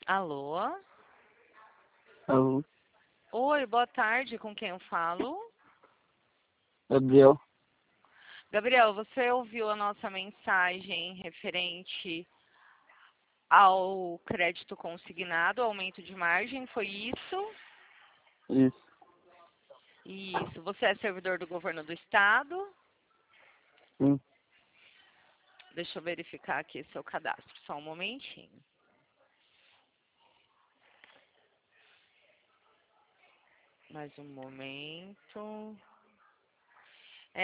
Alô? Alô, Oi, boa tarde, com quem eu falo? Gabriel. Gabriel, você ouviu a nossa mensagem referente ao crédito consignado, aumento de margem, foi isso? Isso. Isso. Você é servidor do governo do estado? Sim. Deixa eu verificar aqui seu cadastro, só um momentinho. Mais um momento.